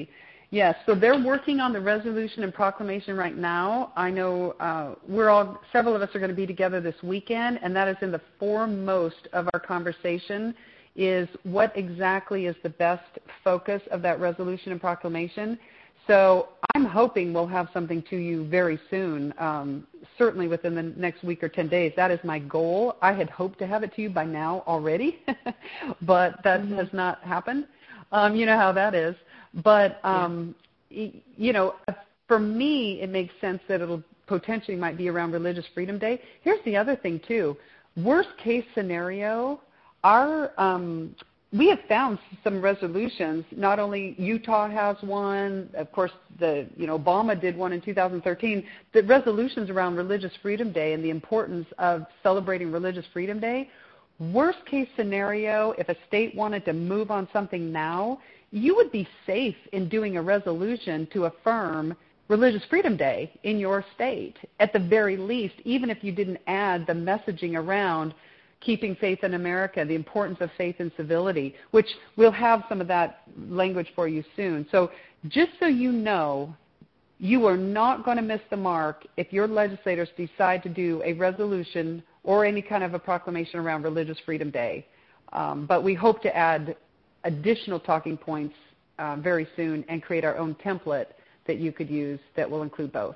Yes, so they're working on the resolution and proclamation right now. I know uh, we're all, several of us are going to be together this weekend, and that is in the foremost of our conversation is what exactly is the best focus of that resolution and proclamation. So I'm hoping we'll have something to you very soon, um, certainly within the next week or ten days. That is my goal. I had hoped to have it to you by now already, but that mm-hmm. has not happened. Um, you know how that is. But, um, yeah. you know, for me, it makes sense that it'll potentially might be around Religious Freedom Day. Here's the other thing, too. Worst case scenario, our um, we have found some resolutions. Not only Utah has one, of course, the you know Obama did one in two thousand thirteen. The resolutions around Religious Freedom Day and the importance of celebrating Religious Freedom Day. Worst case scenario, if a state wanted to move on something now, you would be safe in doing a resolution to affirm Religious Freedom Day in your state, at the very least, even if you didn't add the messaging around keeping faith in America, the importance of faith and civility, which we'll have some of that language for you soon. So just so you know, you are not going to miss the mark if your legislators decide to do a resolution or any kind of a proclamation around Religious Freedom Day. Um, but we hope to add additional talking points uh, very soon and create our own template that you could use that will include both.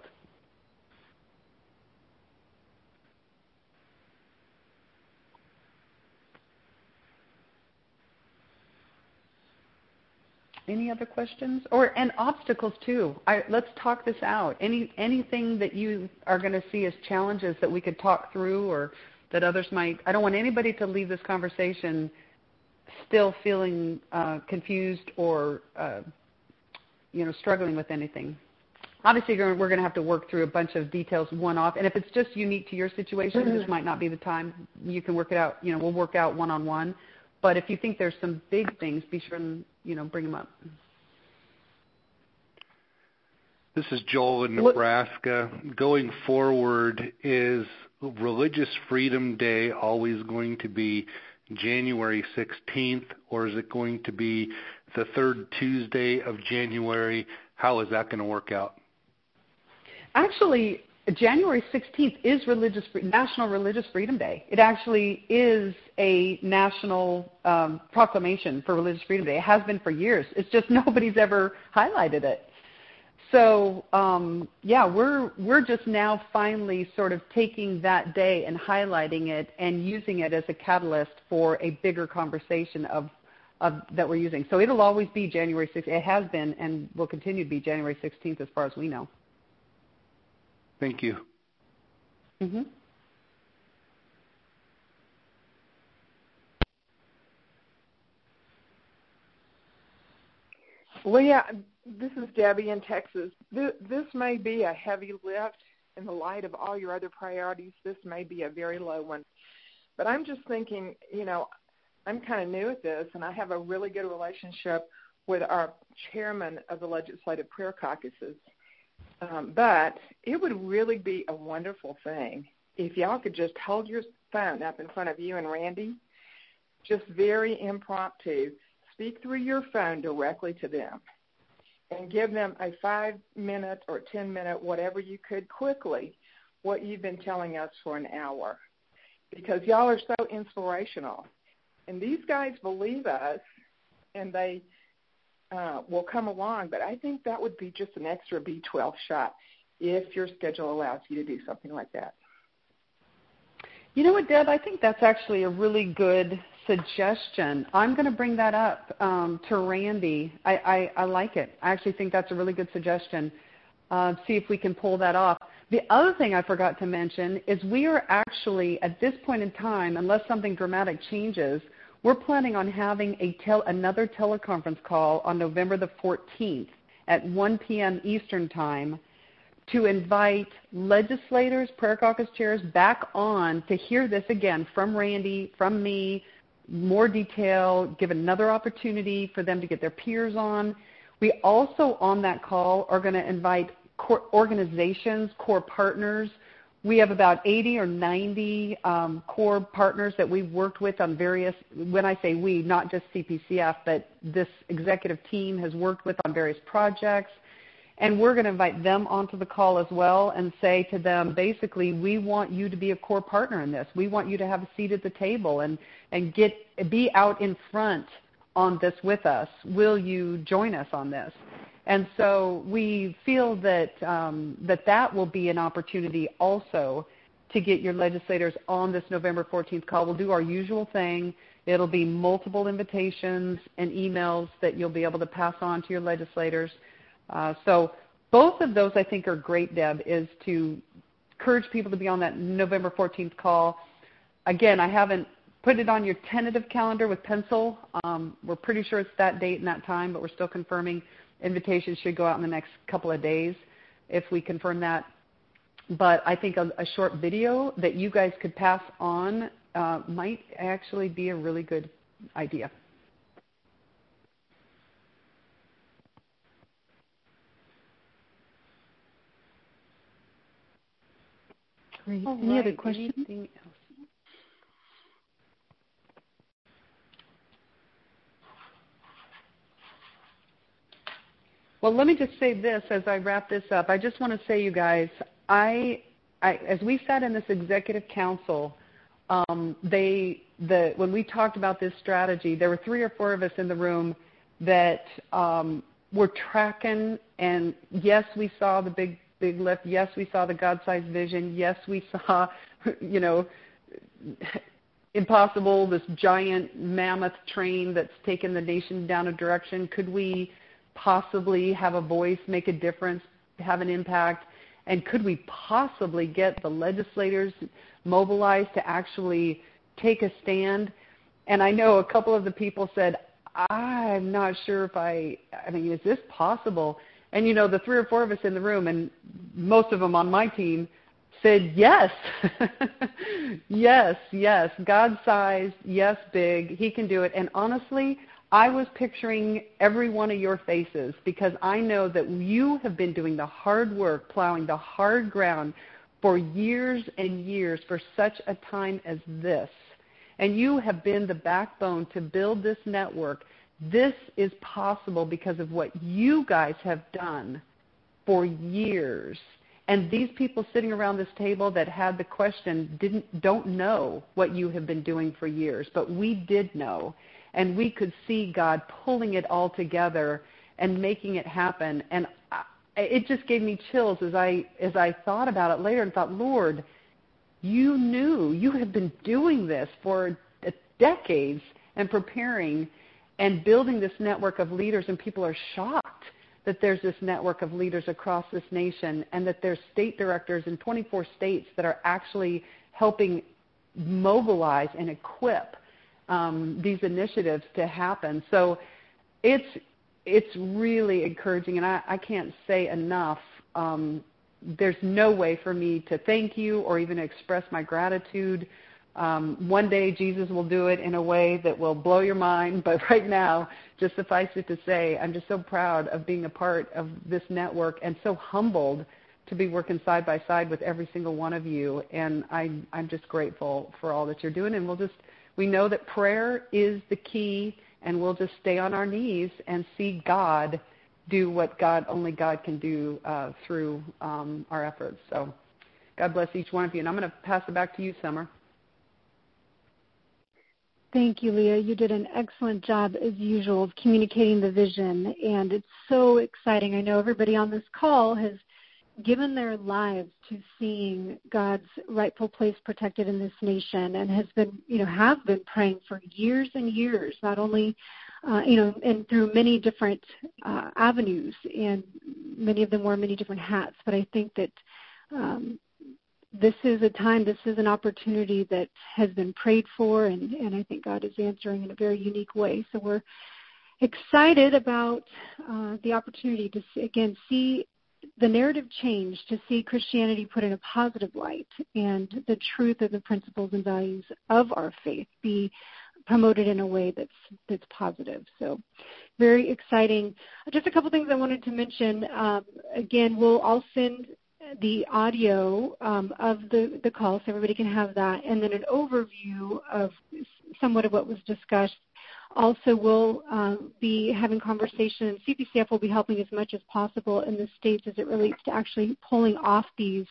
Any other questions? Or and obstacles too. I, let's talk this out. Any anything that you are going to see as challenges that we could talk through, or that others might. I don't want anybody to leave this conversation still feeling uh, confused or uh, you know struggling with anything. Obviously, we're going to have to work through a bunch of details one off, and if it's just unique to your situation, mm-hmm. this might not be the time. You can work it out. You know, we'll work out one on one. But if you think there's some big things, be sure and, you know, bring them up. This is Joel in Nebraska. Going forward, is Religious Freedom Day always going to be January sixteenth, or is it going to be the third Tuesday of January? How is that going to work out? Actually, January sixteenth is religious National Religious Freedom Day. It actually is a national um, proclamation for Religious Freedom Day. It has been for years. It's just nobody's ever highlighted it. So um, yeah, we're we're just now finally sort of taking that day and highlighting it and using it as a catalyst for a bigger conversation of of that we're using. So it'll always be January sixteenth. It has been and will continue to be January sixteenth as far as we know. Thank you. Mm-hmm. Well, yeah, this is Debbie in Texas. This, this may be a heavy lift in the light of all your other priorities. This may be a very low one. But I'm just thinking, you know, I'm kind of new at this, and I have a really good relationship with our chairman of the Legislative Prayer Caucuses. Um, but it would really be a wonderful thing if y'all could just hold your phone up in front of you and Randy, just very impromptu, speak through your phone directly to them and give them a five-minute or ten-minute, whatever you could, quickly, what you've been telling us for an hour. Because y'all are so inspirational. And these guys believe us, and they Uh, will come along, but I think that would be just an extra B twelve shot if your schedule allows you to do something like that. You know what, Deb? I think that's actually a really good suggestion. I'm going to bring that up um, to Randy. I, I, I like it. I actually think that's a really good suggestion. Uh, see if we can pull that off. The other thing I forgot to mention is we are actually, at this point in time, unless something dramatic changes, we're planning on having a tel- another teleconference call on November the fourteenth at one p.m. Eastern Time to invite legislators, prayer caucus chairs back on to hear this again from Randy, from me, more detail, give another opportunity for them to get their peers on. We also on that call are going to invite core organizations, core partners, We have about eighty or ninety um, core partners that we've worked with on various, when I say we, not just C P C F, but this executive team has worked with on various projects. And we're going to invite them onto the call as well and say to them, basically, we want you to be a core partner in this. We want you to have a seat at the table and, and get be out in front on this with us. Will you join us on this? And so we feel that, um, that that will be an opportunity also to get your legislators on this November fourteenth call. We'll do our usual thing. It'll be multiple invitations and emails that you'll be able to pass on to your legislators. Uh, so both of those, I think, are great, Deb, is to encourage people to be on that November fourteenth call. Again, I haven't put it on your tentative calendar with pencil. Um, we're pretty sure it's that date and that time, but we're still confirming. Invitations should go out in the next couple of days if we confirm that. But I think a, a short video that you guys could pass on uh, might actually be a really good idea. Great. All Any right. other questions? Anything else? Well, let me just say this as I wrap this up. I just want to say, you guys, I, I as we sat in this executive council, um, they, the, when we talked about this strategy, there were three or four of us in the room that um, were tracking, and yes, we saw the big, big lift. Yes, we saw the God-sized vision. Yes, we saw, you know, impossible, this giant mammoth train that's taken the nation down a direction. Could we possibly have a voice, make a difference, have an impact, and could we possibly get the legislators mobilized to actually take a stand? And I know a couple of the people said, I'm not sure if I, I mean, is this possible? And, you know, the three or four of us in the room, and most of them on my team, said yes. yes, yes, God-sized, yes, big, he can do it. And honestly, I was picturing every one of your faces because I know that you have been doing the hard work, plowing the hard ground for years and years for such a time as this. And you have been the backbone to build this network. This is possible because of what you guys have done for years. And these people sitting around this table that had the question didn't don't know what you have been doing for years, but we did know. And we could see God pulling it all together and making it happen. And I, it just gave me chills as I as I thought about it later and thought, Lord, you knew. You have been doing this for decades and preparing and building this network of leaders, and people are shocked that there's this network of leaders across this nation and that there's state directors in twenty-four states that are actually helping mobilize and equip Um, these initiatives to happen. So it's it's really encouraging, and I, I can't say enough. Um, there's no way for me to thank you or even express my gratitude. Um, one day Jesus will do it in a way that will blow your mind, but right now, just suffice it to say, I'm just so proud of being a part of this network and so humbled to be working side by side with every single one of you, and I, I'm just grateful for all that you're doing, and we'll just We know that prayer is the key, and we'll just stay on our knees and see God do what God only God can do uh, through um, our efforts. So God bless each one of you. And I'm going to pass it back to you, Summer. Thank you, Leah. You did an excellent job, as usual, of communicating the vision, and it's so exciting. I know everybody on this call has given their lives to seeing God's rightful place protected in this nation, and has been, you know, have been praying for years and years, not only, uh, you know, and through many different uh, avenues, and many of them wear many different hats. But I think that um, this is a time, this is an opportunity that has been prayed for, and, and I think God is answering in a very unique way. So we're excited about uh, the opportunity to, again, see the narrative change, to see Christianity put in a positive light, and the truth of the principles and values of our faith be promoted in a way that's that's positive. So very exciting. Just a couple things I wanted to mention. Um, again, we'll all send the audio um, of the, the call so everybody can have that, and then an overview of somewhat of what was discussed. Also, we'll uh, be having conversation, and C P C F will be helping as much as possible in the states as it relates to actually pulling off these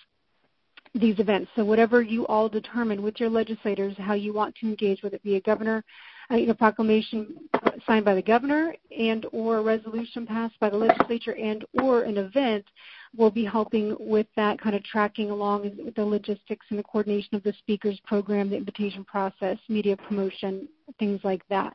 these events. So whatever you all determine with your legislators, how you want to engage, whether it be a governor, uh, you know, proclamation signed by the governor and or a resolution passed by the legislature and or an event, we'll be helping with that, kind of tracking along with the logistics and the coordination of the speakers program, the invitation process, media promotion, things like that.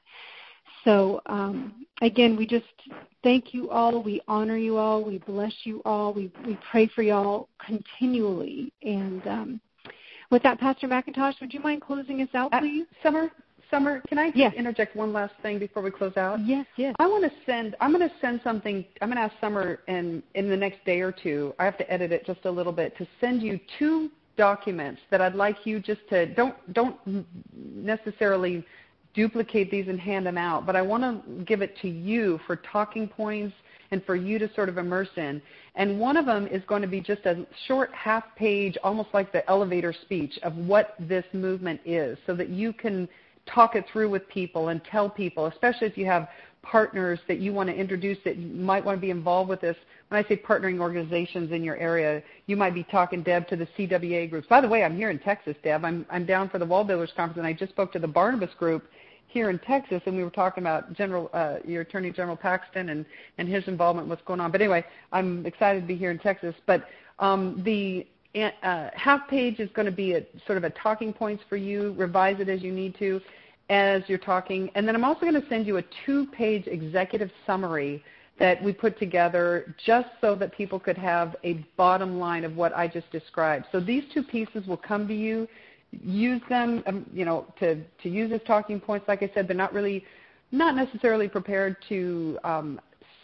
So, um, again, we just thank you all. We honor you all. We bless you all. We, we pray for you all continually. And um, with that, Pastor McIntosh, would you mind closing us out, please? Uh, Summer, Summer, can I yes. interject one last thing before we close out? Yes, yes. I want to send, I'm going to send something, I'm going to ask Summer in, in the next day or two, I have to edit it just a little bit, to send you two documents that I'd like you just to, don't, don't necessarily duplicate these and hand them out, but I want to give it to you for talking points and for you to sort of immerse in. And one of them is going to be just a short half page, almost like the elevator speech of what this movement is, so that you can talk it through with people and tell people, especially if you have partners that you want to introduce that might want to be involved with this. When I say partnering organizations in your area, you might be talking, Deb, to the C W A groups. By the way, I'm here in Texas, Deb. I'm, I'm down for the Wall Builders Conference, and I just spoke to the Barnabas group here in Texas, and we were talking about General, uh, your Attorney General Paxton and, and his involvement, what's going on. But anyway, I'm excited to be here in Texas. But um, the uh, half page is going to be a, sort of a talking points for you. Revise it as you need to as you're talking. And then I'm also going to send you a two-page executive summary that we put together just so that people could have a bottom line of what I just described. So these two pieces will come to you. Use them, um, you know, to, to use as talking points. Like I said, they're not really, not necessarily prepared to um,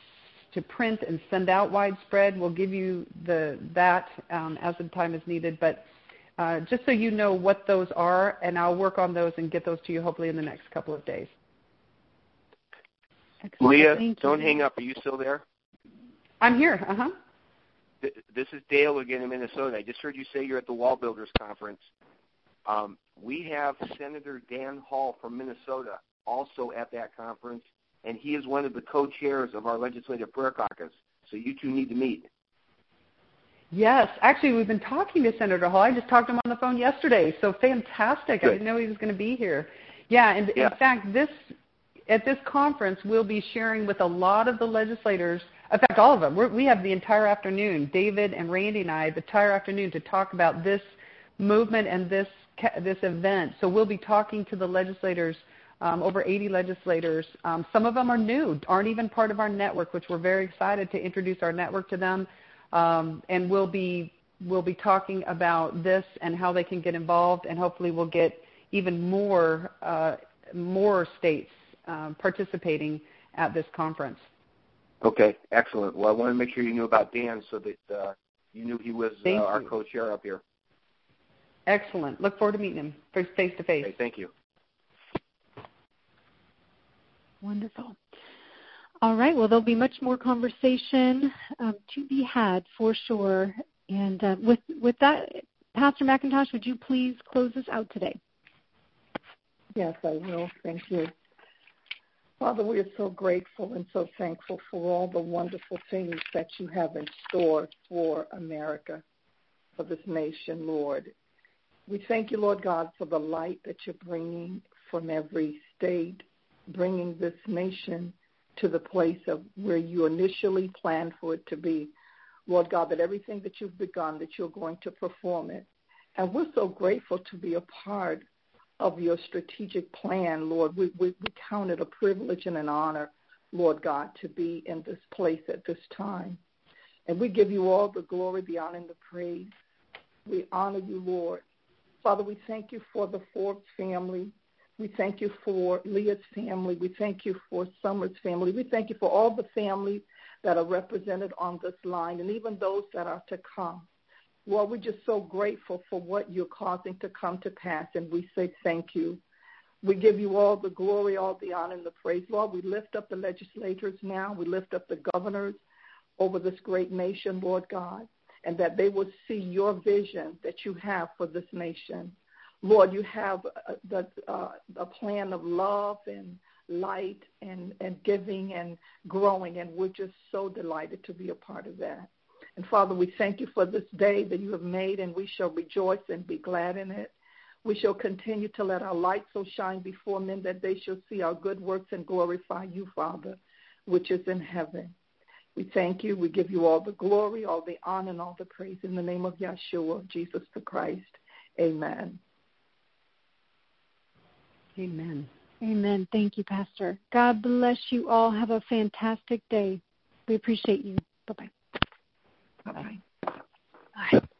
to print and send out widespread. We'll give you the that um, as the time is needed, but uh, just so you know what those are, and I'll work on those and get those to you hopefully in the next couple of days. Excellent. Leah, Thank don't you. hang up. Are you still there? I'm here. Uh huh. This is Dale again in Minnesota. I just heard you say you're at the Wall Builders Conference. Um, we have Senator Dan Hall from Minnesota also at that conference, and he is one of the co-chairs of our Legislative Prayer Caucus. So you two need to meet. Yes. Actually, we've been talking to Senator Hall. I just talked to him on the phone yesterday. So fantastic. Good. I didn't know he was going to be here. Yeah, and yeah. in fact, this at this conference, we'll be sharing with a lot of the legislators, in fact, all of them. We're, we have the entire afternoon, David and Randy and I, the entire afternoon to talk about this movement and this this event. So we'll be talking to the legislators, um, over eighty legislators. Um, some of them are new, aren't even part of our network, which we're very excited to introduce our network to them. Um, and we'll be we'll be talking about this and how they can get involved, and hopefully we'll get even more uh, more states uh, participating at this conference. Okay, excellent. Well, I want to make sure you knew about Dan so that uh, you knew he was uh, our co-chair up here. Excellent. Look forward to meeting him face to face. Okay, thank you. Wonderful. All right. Well, there'll be much more conversation um, to be had for sure. And uh, with with that, Pastor McIntosh, would you please close us out today? Yes, I will. Thank you. Father, we are so grateful and so thankful for all the wonderful things that you have in store for America, for this nation, Lord. We thank you, Lord God, for the light that you're bringing from every state, bringing this nation to the place of where you initially planned for it to be. Lord God, that everything that you've begun, that you're going to perform it. And we're so grateful to be a part of your strategic plan, Lord. We, we, we count it a privilege and an honor, Lord God, to be in this place at this time. And we give you all the glory, the honor, and the praise. We honor you, Lord. Father, we thank you for the Forbes family. We thank you for Leah's family. We thank you for Summer's family. We thank you for all the families that are represented on this line and even those that are to come. Lord, we're just so grateful for what you're causing to come to pass, and we say thank you. We give you all the glory, all the honor, and the praise. Lord, we lift up the legislators now. We lift up the governors over this great nation, Lord God. and that they will see your vision that you have for this nation. Lord, you have a, the, uh, a plan of love and light and, and giving and growing, and we're just so delighted to be a part of that. And, Father, we thank you for this day that you have made, and we shall rejoice and be glad in it. We shall continue to let our light so shine before men that they shall see our good works and glorify you, Father, which is in heaven. We thank you. We give you all the glory, all the honor, and all the praise in the name of Yeshua, Jesus the Christ. Amen. Amen. Amen. Thank you, Pastor. God bless you all. Have a fantastic day. We appreciate you. Bye-bye. Bye-bye. Bye.